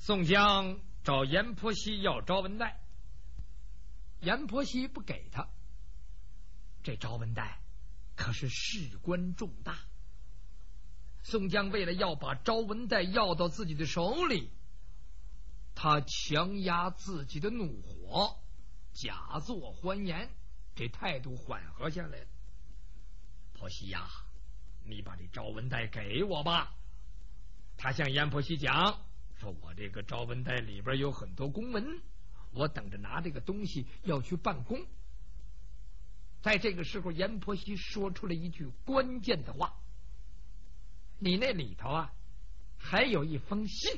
宋江找阎婆惜要招文带，阎婆惜不给他。这招文带可是事关重大，宋江为了要把招文带要到自己的手里，他强压自己的怒火，假作欢颜，这态度缓和下来了。婆惜呀，你把这招文带给我吧。他向阎婆惜讲说，我这个招文带里边有很多公文，我等着拿这个东西要去办公。在这个时候，阎婆惜说出了一句关键的话，你那里头啊还有一封信。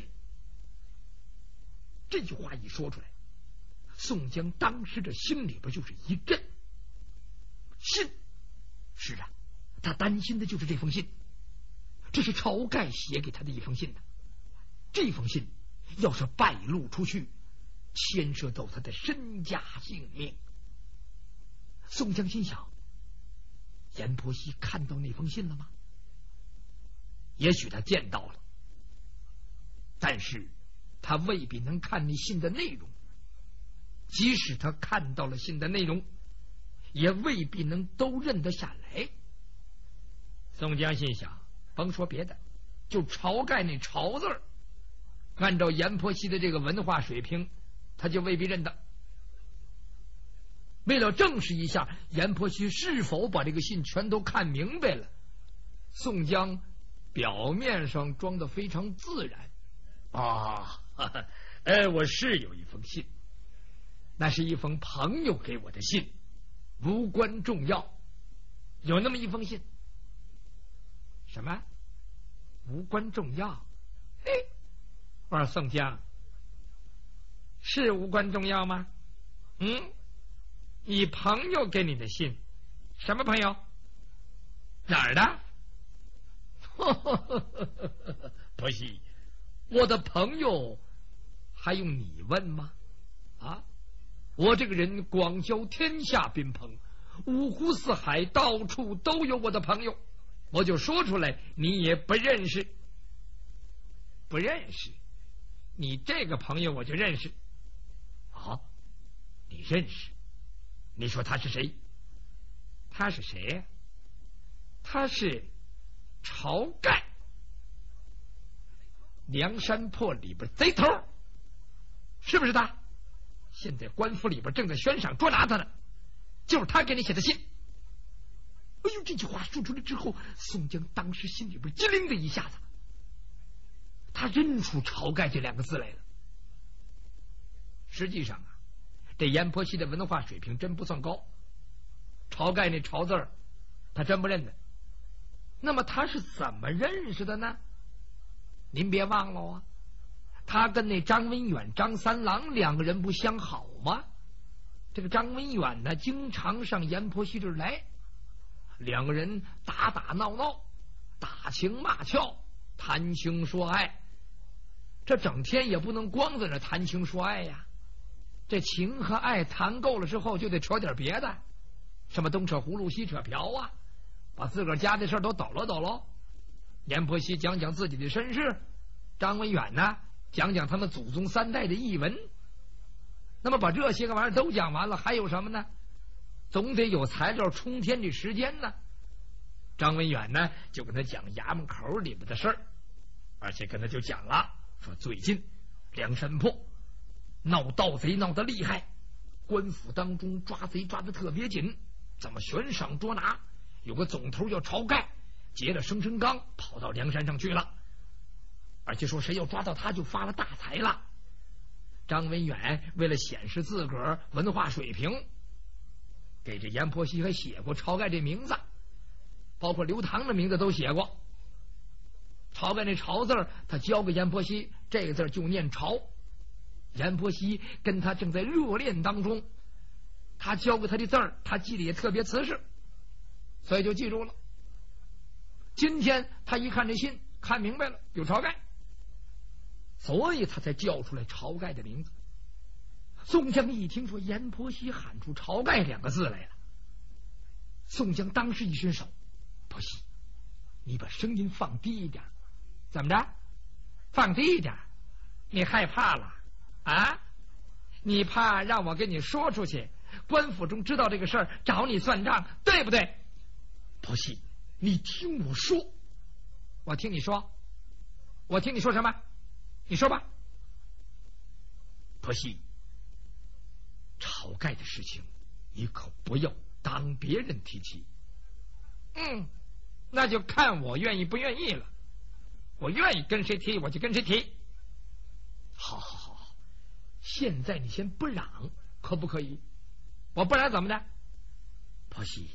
这句话一说出来，宋江当时这心里边就是一震。信，是啊，他担心的就是这封信，这是晁盖写给他的一封信呢。这封信要是败露出去，牵涉到他的身家性命。宋江心想，阎婆惜看到那封信了吗？也许他见到了，但是他未必能看那信的内容，即使他看到了信的内容，也未必能都认得下来。宋江心想，甭说别的，就晁盖那晁字儿，按照阎婆惜的这个文化水平，他就未必认得。为了证实一下阎婆惜是否把这个信全都看明白了，宋江表面上装得非常自然啊，我是有一封信，那是一封朋友给我的信，无关重要。有那么一封信。什么？无关重要？嘿，我说宋江，是无关重要吗？你朋友给你的信，什么朋友？哪儿的？婆惜，我的朋友还用你问吗？啊，我这个人广交天下宾朋，五湖四海到处都有我的朋友，我就说出来你也不认识。不认识？你这个朋友我就认识。啊，你认识？你说他是谁？他是谁呀？他是晁盖，梁山泊里边贼头，是不是他？现在官府里边正在悬赏捉拿他呢，就是他给你写的信。哎呦，这句话说出来之后，宋江当时心里边机灵的一下子，他认出晁盖这两个字来了。实际上啊，这阎婆惜的文化水平真不算高，晁盖那晁字儿他真不认得。那么他是怎么认识的呢？您别忘了啊，他跟那张文远、张三郎两个人不相好吗？这个张文远呢，经常上阎婆惜这儿来，两个人打打闹闹，打情骂俏，谈情说爱。这整天也不能光在这谈情说爱呀，这情和爱谈够了之后，就得扯点别的，什么东扯葫芦西扯瓢啊，把自个儿家的事都抖搂抖搂。阎婆惜讲讲自己的身世，张文远呢讲讲他们祖宗三代的译文。那么把这些个玩意儿都讲完了，还有什么呢？总得有材料充填这时间呢。张文远呢就跟他讲衙门口里边的事儿，而且跟他就讲了，说最近梁山泊闹盗贼闹得厉害，官府当中抓贼抓得特别紧，怎么悬赏捉拿，有个总头叫晁盖，劫了生辰纲跑到梁山上去了，而且说谁要抓到他就发了大财了。张文远为了显示自个儿文化水平，给这阎婆惜还写过晁盖这名字，包括刘唐的名字都写过。晁盖那晁字他教给阎婆惜，这个字就念晁。阎婆惜跟他正在热恋当中，他教给他的字儿他记得也特别瓷实，所以就记住了。今天他一看这信，看明白了有晁盖，所以他才叫出来晁盖的名字。宋江一听说阎婆惜喊出晁盖两个字来了，宋江当时一伸手，婆惜，你把声音放低一点。怎么着？放低一点？ 你害怕了啊？你怕让我跟你说出去，官府中知道这个事儿，找你算账，对不对？婆媳，你听我说。我听你说。我听你说什么？你说吧。婆媳，晁盖的事情你可不要当别人提起。那就看我愿意不愿意了。我愿意跟谁提我就跟谁提。好，现在你先不嚷，可不可以？我不然怎么的？婆媳，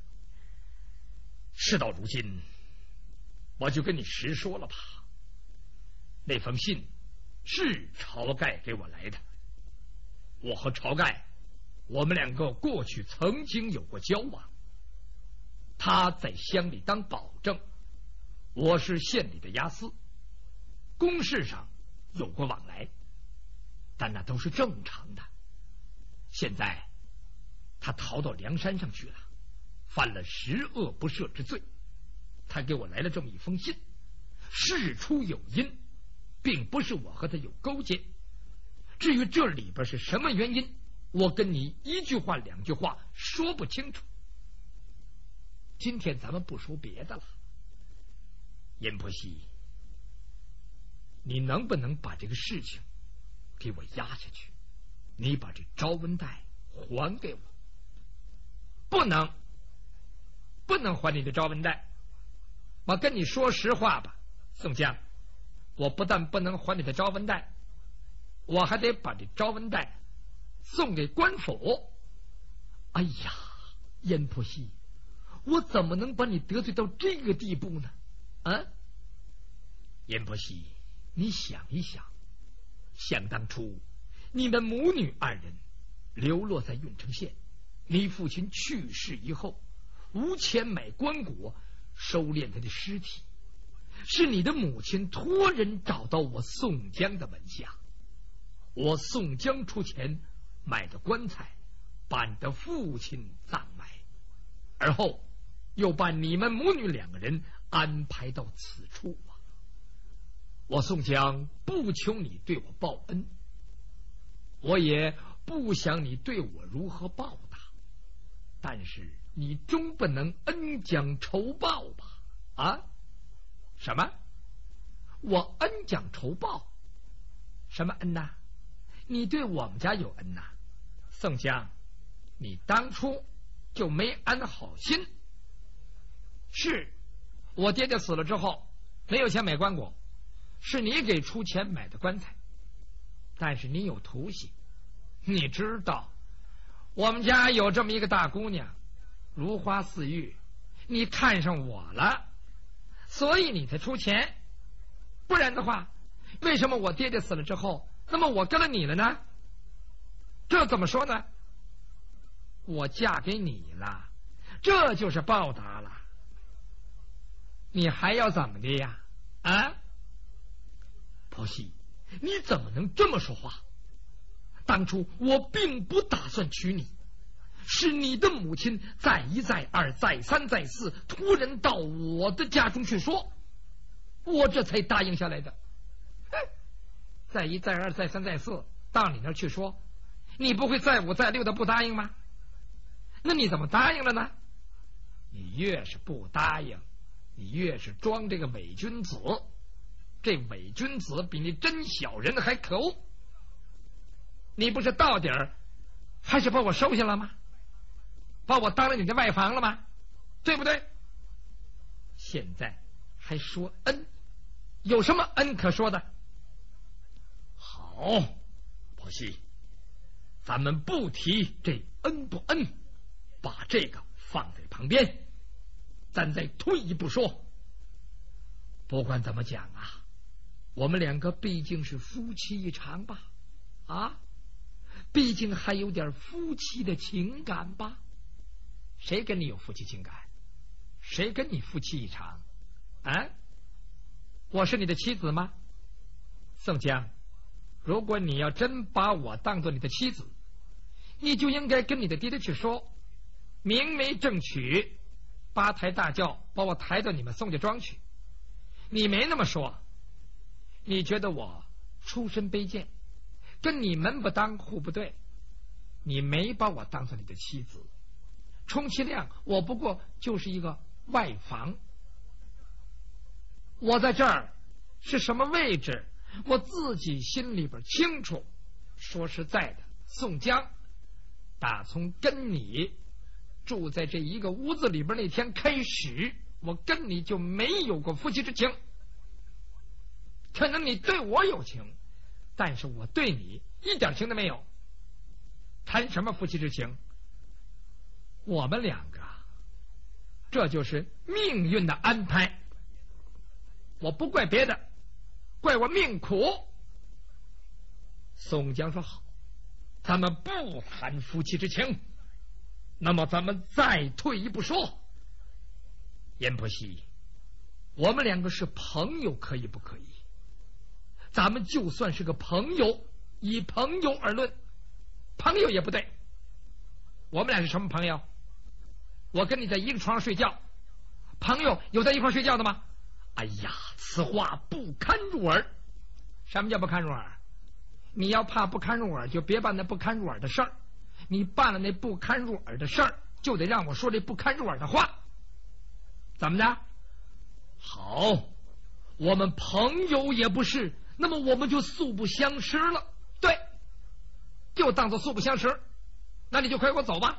事到如今，我就跟你实说了吧。那封信是晁盖给我来的。我和晁盖，我们两个过去曾经有过交往。他在乡里当保正，我是县里的押司，公事上有过往来，但那都是正常的。现在他逃到梁山上去了，犯了十恶不赦之罪。他给我来了这么一封信，事出有因，并不是我和他有勾结。至于这里边是什么原因，我跟你一句话两句话说不清楚。今天咱们不说别的了，阎婆惜，你能不能把这个事情给我压下去？你把这招文带还给我。不能还你的招文带。我跟你说实话吧，宋江，我不但不能还你的招文带，我还得把这招文带送给官府。哎呀，阎婆惜，我怎么能把你得罪到这个地步呢？啊，阎婆惜，你想一想，想当初你们母女二人流落在郓城县，你父亲去世以后，无钱买棺椁收敛他的尸体，是你的母亲托人找到我宋江的门下，我宋江出钱买的棺材，把你的父亲葬埋，而后又把你们母女两个人安排到此处啊。我宋江不求你对我报恩，我也不想你对我如何报答，但是你终不能恩将仇报吧？啊？什么？我恩将仇报？什么恩呐？你对我们家有恩呐？宋江，你当初就没安好心。是我爹爹死了之后没有钱买棺椁，是你给出钱买的棺材，但是你有图心，你知道我们家有这么一个大姑娘，如花似玉，你看上我了，所以你才出钱。不然的话，为什么我爹爹死了之后，那么我跟了你了呢？这怎么说呢？我嫁给你了，这就是报答了。你还要怎么的呀？啊，婆媳，你怎么能这么说话？当初我并不打算娶你，是你的母亲再一再二再三再四托人到我的家中去说，我这才答应下来的。再一再二再三再四到你那儿去说，你不会再五再六的不答应吗？那你怎么答应了呢？你越是不答应，你越是装这个伪君子。这伪君子比你真小人还可恶。你不是到底儿还是把我收下了吗？把我当了你的外房了吗？对不对？现在还说恩，有什么恩可说的？好，婆媳，咱们不提这恩不恩，把这个放在旁边，咱再退一步说。不管怎么讲啊，我们两个毕竟是夫妻一场吧，啊，毕竟还有点夫妻的情感吧。谁跟你有夫妻情感？谁跟你夫妻一场？啊，我是你的妻子吗？宋江，如果你要真把我当做你的妻子，你就应该跟你的爹爹去说，明媒正娶，八抬大轿把我抬到你们宋家庄去。你没那么说，你觉得我出身卑贱，跟你门不当户不对，你没把我当做你的妻子，充其量我不过就是一个外房。我在这儿是什么位置，我自己心里边清楚。说实在的，宋江打从跟你住在这一个屋子里边那天开始，我跟你就没有过夫妻之情。可能你对我有情，但是我对你一点情都没有，谈什么夫妻之情？我们两个，这就是命运的安排。我不怪别的，怪我命苦。宋江说好，咱们不谈夫妻之情，那么咱们再退一步说，阎婆惜，我们两个是朋友，可以不可以？咱们就算是个朋友，以朋友而论，朋友也不对。我们俩是什么朋友？我跟你在一个床上睡觉，朋友有在一块睡觉的吗？哎呀，此话不堪入耳。什么叫不堪入耳？你要怕不堪入耳，就别办那不堪入耳的事儿。你办了那不堪入耳的事儿，就得让我说这不堪入耳的话。怎么的？好，我们朋友也不是，那么我们就素不相识了。对，就当做素不相识。那你就快给我走吧。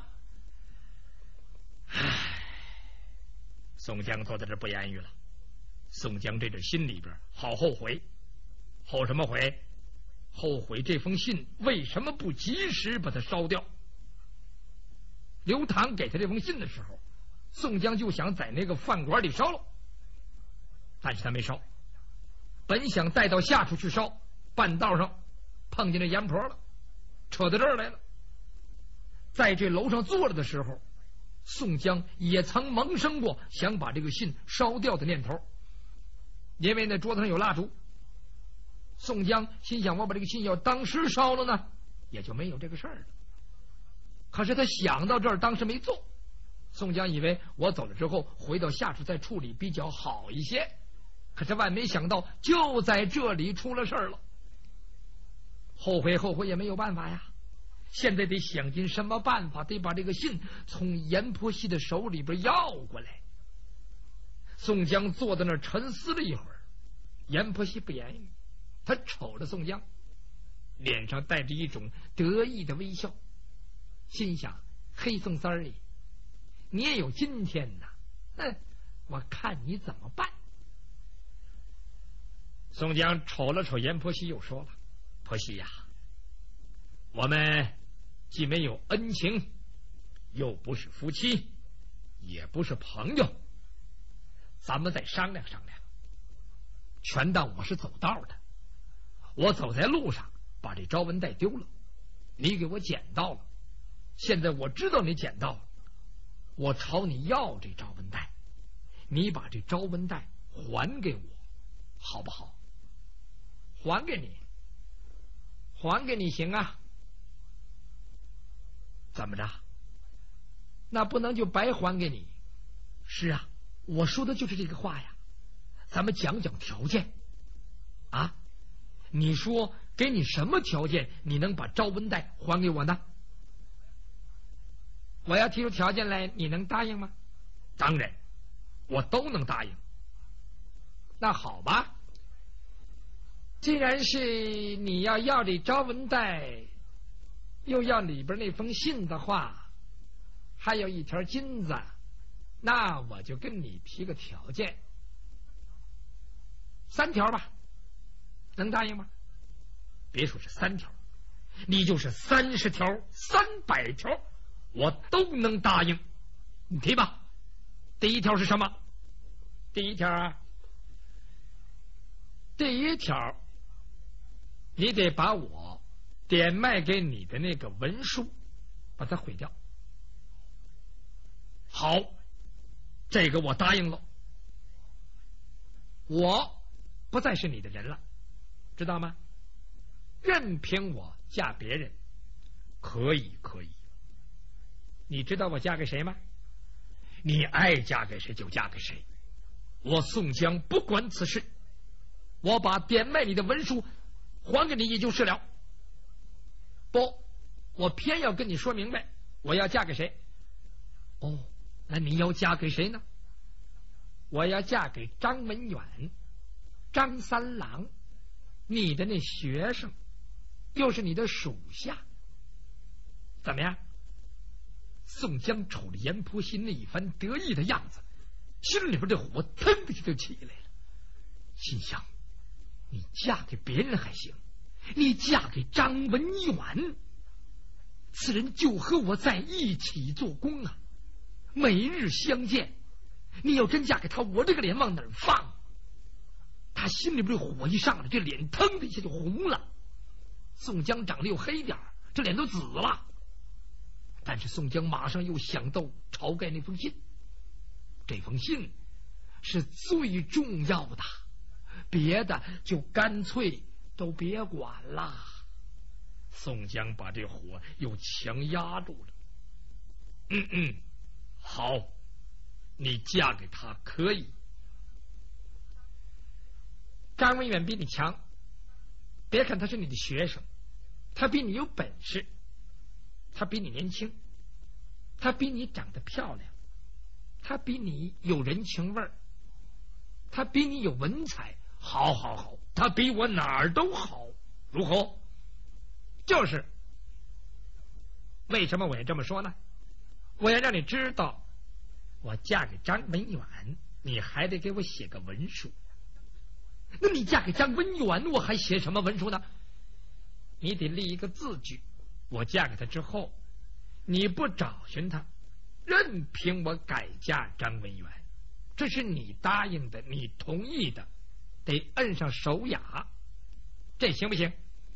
唉，宋江坐在这不言语了。宋江这心里边好后悔，后什么悔？后悔这封信为什么不及时把它烧掉。刘唐给他这封信的时候，宋江就想在那个饭馆里烧了，但是他没烧，本想带到下处去烧，半道上碰见这阎婆了，扯到这儿来了。在这楼上坐着的时候，宋江也曾萌生过想把这个信烧掉的念头，因为那桌子上有蜡烛。宋江心想，我把这个信要当时烧了呢，也就没有这个事儿了。可是他想到这儿，当时没做。宋江以为我走了之后回到下处再处理比较好一些，可是万没想到就在这里出了事儿了。后悔也没有办法呀，现在得想尽什么办法，得把这个信从阎婆惜的手里边要过来。宋江坐在那儿沉思了一会儿，阎婆惜不言语，他瞅着宋江，脸上带着一种得意的微笑，心想：黑宋三儿，你也有今天呐，我看你怎么办。宋江瞅了瞅阎婆惜，又说了：婆惜呀，我们既没有恩情，又不是夫妻，也不是朋友，咱们再商量商量。全当我是走道的，我走在路上把这招文带丢了，你给我捡到了，现在我知道你捡到了，我朝你要这招文带，你把这招文带还给我，好不好？还给你行啊？怎么着？那不能就白还给你。是啊，我说的就是这个话呀。咱们讲讲条件啊，你说给你什么条件，你能把招文带还给我呢？我要提出条件来，你能答应吗？当然，我都能答应。那好吧，既然是你要这招文带，又要里边那封信的话，还有一条金子，那我就跟你提个条件，3条吧，能答应吗？别说是3条，你就是30条、300条，我都能答应。你提吧。第一条是什么？第一条，你得把我点卖给你的那个文书把它毁掉。好，这个我答应了。我不再是你的人了，知道吗？任凭我嫁别人，可以。你知道我嫁给谁吗？你爱嫁给谁就嫁给谁，我宋江不管此事。我把点卖你的文书还给你也就是了。不，我偏要跟你说明白，我要嫁给谁。哦，那你要嫁给谁呢？我要嫁给张文远，张三郎，你的那学生，又是你的属下。怎么样？宋江瞅着阎婆惜那一番得意的样子，心里边这火腾的就起来了，心想：你嫁给别人还行，你嫁给张文远，此人就和我在一起做工啊，每日相见。你要真嫁给他，我这个脸往哪儿放？他心里边火一上来，这脸腾的一下就红了。宋江长得又黑点，这脸都紫了。但是宋江马上又想到晁盖那封信，这封信是最重要的，别的就干脆都别管了。宋江把这火又强压住了。好，你嫁给他可以。张文远比你强，别看他是你的学生，他比你有本事，他比你年轻，他比你长得漂亮，他比你有人情味儿，他比你有文采。好，他比我哪儿都好。如何？就是为什么我要这么说呢？我要让你知道，我嫁给张文远，你还得给我写个文书。那你嫁给张文远，我还写什么文书呢？你得立一个字据，我嫁给他之后，你不找寻他，任凭我改嫁张文远，这是你答应的，你同意的，得摁上手雅，这行不行？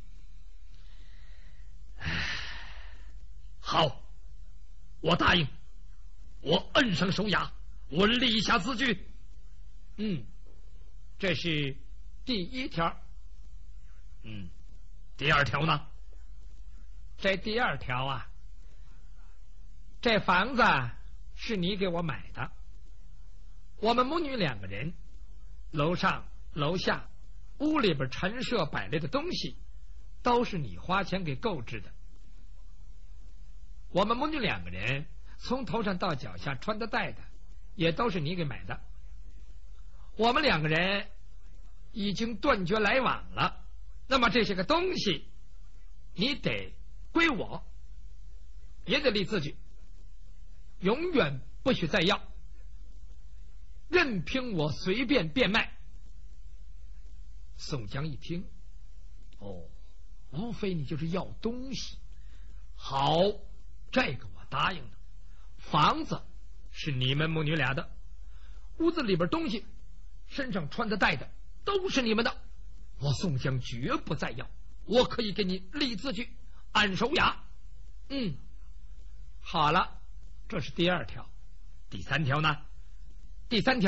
好，我答应，我摁上手雅，我立下字据。这是第一条。第二条呢？这第二条啊，这房子是你给我买的，我们母女两个人，楼上楼下屋里边陈设摆来的东西都是你花钱给购置的。我们母女两个人从头上到脚下穿的戴的也都是你给买的。我们两个人已经断绝来往了，那么这些个东西你得归我，也得立字据，永远不许再要，任凭我随便变卖。宋江一听，无非你就是要东西。好，这个我答应了。房子是你们母女俩的，屋子里边东西，身上穿的戴的都是你们的，我宋江绝不再要，我可以给你立字据，按手雅。好了，这是第二条。第三条呢？第三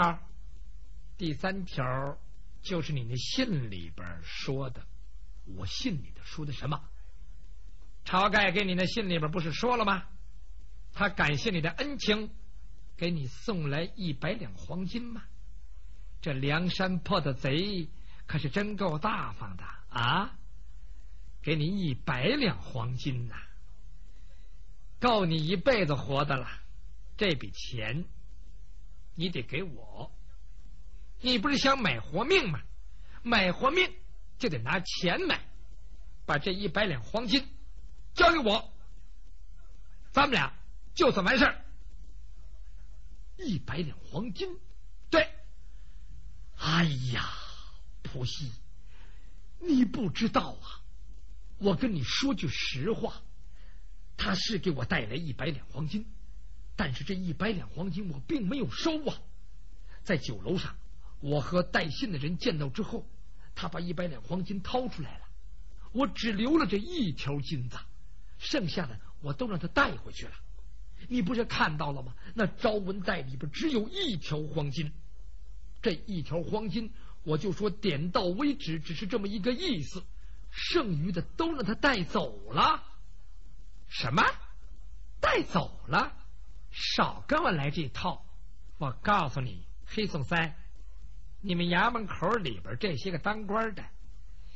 条就是你那信里边说的。我信里头说的什么？晁盖给你那信里边不是说了吗？他感谢你的恩情，给你送来100两黄金吗？这梁山泊的贼可是真够大方的啊！给你100两黄金呐，够你一辈子活的了。这笔钱你得给我，你不是想买活命吗？买活命就得拿钱买，把这100两黄金交给我，咱们俩就算完事儿。100两黄金，对。哎呀，婆媳，你不知道啊，我跟你说句实话，他是给我带来100两黄金，但是这100两黄金我并没有收啊。在酒楼上，我和带信的人见到之后，他把100两黄金掏出来了，我只留了这1条金子，剩下的我都让他带回去了。你不是看到了吗？那招文袋里边只有1条黄金，这1条黄金我就说点到为止，只是这么一个意思，剩余的都让他带走了。什么？带走了？少跟我来这套！我告诉你，黑宋三，你们衙门口里边这些个当官的，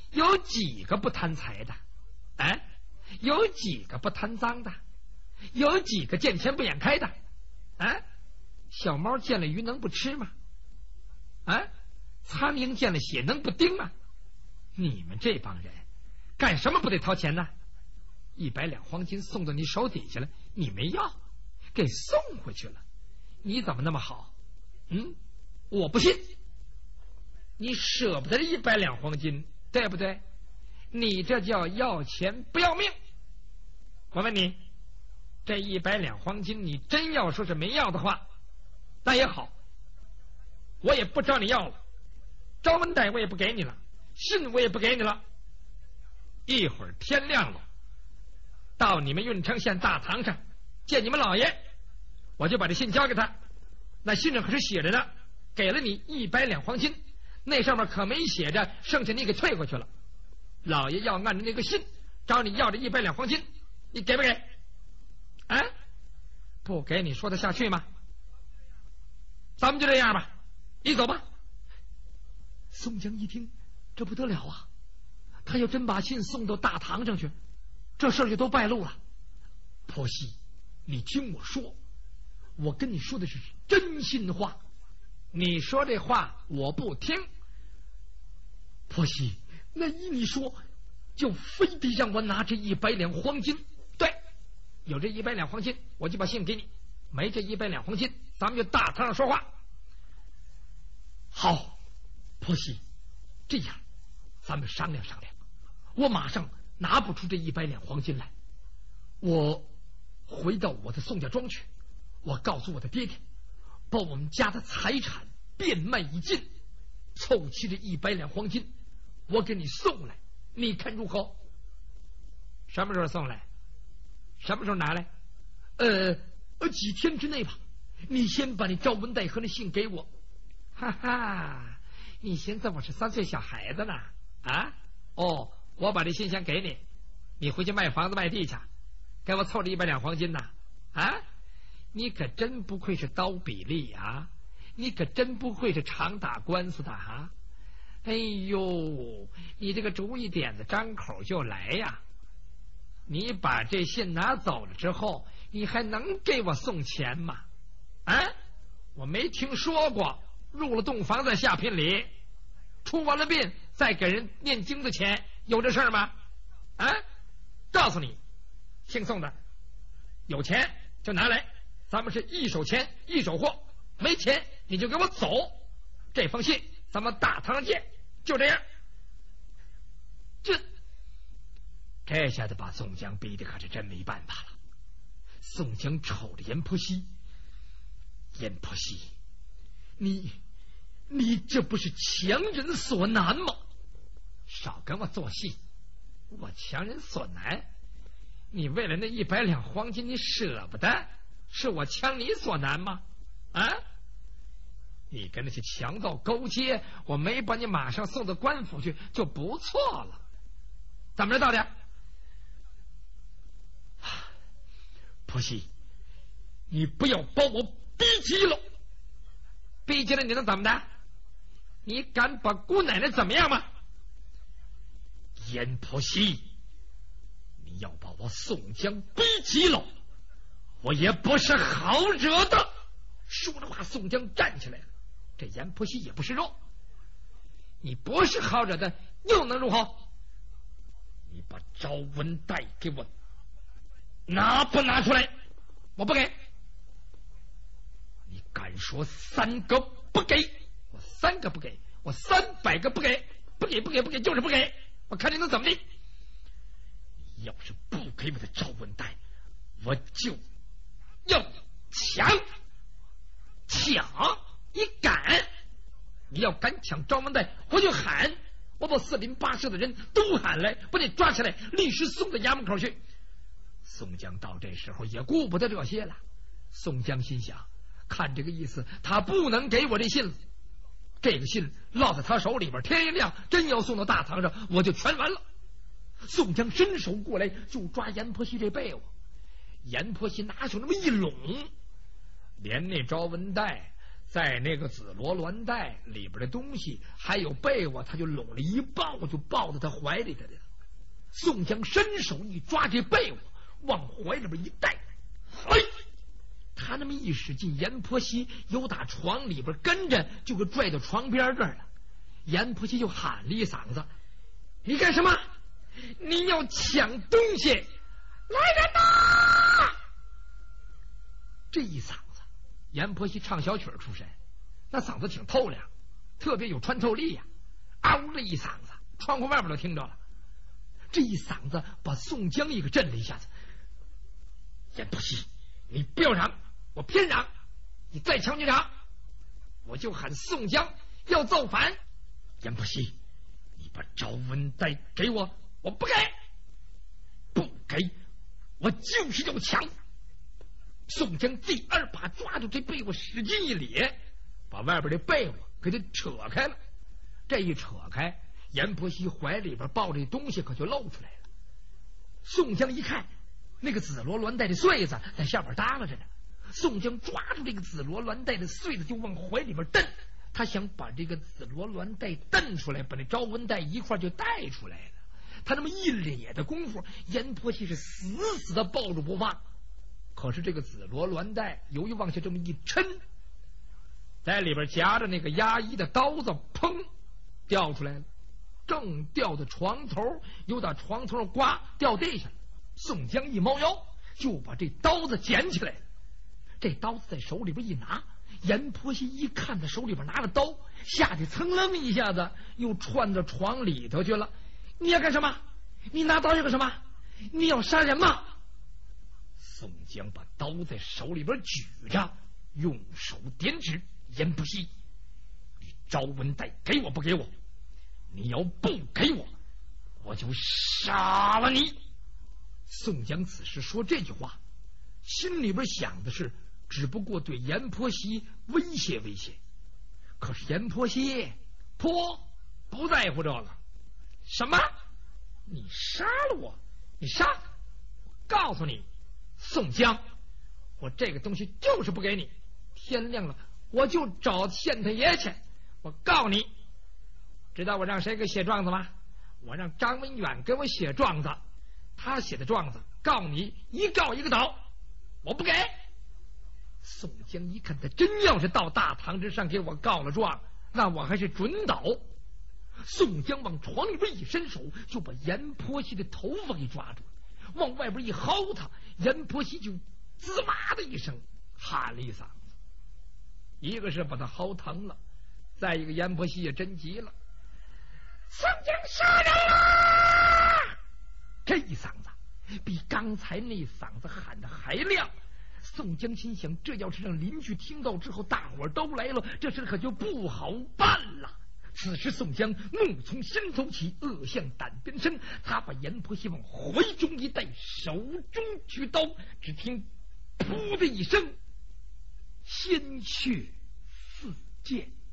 有几个不贪财的？哎，有几个不贪赃的？有几个见钱不眼开的？啊，小猫见了鱼能不吃吗？啊，苍蝇见了血能不叮吗？你们这帮人干什么不得掏钱呢？100两黄金送到你手底下了，你没要，给送回去了，你怎么那么好？我不信，你舍不得100两黄金，对不对？你这叫要钱不要命。我问你，这100两黄金你真要说是没要的话，那也好，我也不找你要了，招文袋我也不给你了，信我也不给你了。一会儿天亮了，到你们郓城县大堂上见你们老爷，我就把这信交给他。那信上可是写着呢，给了你100两黄金，那上面可没写着剩下你给退回去了。老爷要按着那个信找你要这100两黄金，你给不给？啊，不给你说得下去吗？咱们就这样吧，你走吧。宋江一听，这不得了啊，他要真把信送到大堂上去，这事儿就都败露了。婆媳，你听我说，我跟你说的是真心话，你说这话我不听。婆媳，那依你说，就非得让我拿这100两黄金？对，有这100两黄金，我就把信给你；没这100两黄金，咱们就大堂上说话。好，婆媳，这样咱们商量商量。我马上拿不出这100两黄金来，我回到我的宋家庄去，我告诉我的爹爹，把我们家的财产变卖一尽，凑齐这100两黄金，我给你送来，你看如何？什么时候送来？什么时候拿来？几天之内吧。你先把你招文袋和那信给我。哈哈，你寻思我是3岁小孩子呢？啊？哦，我把这信先给你，你回去卖房子卖地去，给我凑着100两黄金呐！啊，你可真不愧是刀比利啊！你可真不愧是常打官司的啊！哎呦，你这个主意点子张口就来呀！你把这信拿走了之后，你还能给我送钱吗？啊，我没听说过入了洞房再下聘礼，出完了殡再给人念经的钱，有这事儿吗？啊，告诉你，姓宋的，有钱就拿来，咱们是一手钱一手货，没钱你就给我走。这封信咱们大堂上见，就这样。这下子把宋江逼得可是真没办法了。宋江瞅着阎婆惜，阎婆惜，你这不是强人所难吗？少跟我做戏，我强人所难？你为了那100两黄金你舍不得，是我强你所难吗？啊，你跟那些强盗勾结，我没把你马上送到官府去就不错了。怎么着道理？婆媳，你不要把我逼急了，逼急了你能怎么的？你敢把姑奶奶怎么样吗？阎婆惜，你要把我宋江逼急了，我也不是好惹的。说着话，宋江站起来了。这阎婆惜也不是肉，你不是好惹的，又能如何？你把招文袋给我拿不拿出来？我不给。你敢说3个不给，我3个不给，我300个不给，不给就是不给，我看你能怎么地。要是不给我的招文袋，我就要抢！你敢？你要敢抢招文袋，我就喊，我把4邻8舍的人都喊来，把你抓起来，立时送到衙门口去。宋江到这时候也顾不得这些了。宋江心想，看这个意思，他不能给我这信了。这个信落在他手里边，天一亮真要送到大堂上，我就全完了。宋江伸手过来就抓阎婆惜这被窝，阎婆惜拿手那么一拢，连那招文袋在那个紫罗鸾带里边的东西还有被窝，他就拢了一抱，就抱在他怀里头了。宋江伸手一抓这被窝，往怀里边一带，嘿，他那么一使劲，阎婆惜由打床里边跟着就给拽到床边这儿了。阎婆惜就喊了一嗓子：“你干什么？你要抢东西！来人呐！”这一嗓子，阎婆惜唱小曲出身，那嗓子挺透亮，特别有穿透力呀！嗷的一嗓子，窗户外边都听着了。这一嗓子把宋江一个震了一下子。阎婆惜，你不要嚷，我偏嚷，你再抢你嚷，我就喊宋江要造反。阎婆惜，你把招文带给我，我不给，不给，我就是要抢。宋江第二把抓住这被窝，使劲一咧，把外边的被窝给他扯开了。这一扯开，阎婆惜怀里边抱着东西可就露出来了。宋江一看，那个紫罗鸾带的穗子在下边耷拉着呢。宋江抓住这个紫罗鸾带的穗子就往怀里边蹬，他想把这个紫罗鸾带蹬出来，把那招文带一块就带出来了。他那么一咧的功夫，阎婆惜是死死的抱住不放。可是这个紫罗鸾带由于往下这么一抻，在里边夹着那个压衣的刀子，砰掉出来了，正掉到床头，又打床头上刮掉地下了。宋江一猫腰就把这刀子捡起来了。这刀子在手里边一拿，阎婆惜一看他手里边拿了刀，吓得噌楞一下子又窜到床里头去了。你要干什么？你拿刀要干什么？你要杀人吗？宋江把刀在手里边举着，用手点指：阎婆惜，你招文带给我不给我？你要不给我，我就杀了你。宋江此时说这句话，心里边想的是只不过对阎婆惜威胁威胁。可是阎婆惜不在乎这个。什么？你杀了我？你杀？我告诉你，宋江，我这个东西就是不给你。天亮了我就找县太爷去。我告诉你，知道我让谁给写状子吗？我让张文远给我写状子，他写的状子告你一告一个倒，我不给。宋江一看，他真要是到大堂之上给我告了状，那我还是准倒。宋江往床里边一伸手，就把阎婆惜的头发给抓住，往外边一薅他，阎婆惜就滋哇的一声喊了一嗓子。一个是把他薅疼了，再一个阎婆惜也真急了，宋江杀人了！这一嗓子比刚才那嗓子喊的还亮。宋江心想，这要是让邻居听到之后，大伙儿都来了，这事可就不好办了。此时宋江怒从心头起，恶向胆边生，他把阎婆惜往怀中一带，手中举刀，只听噗的一声，鲜血四溅。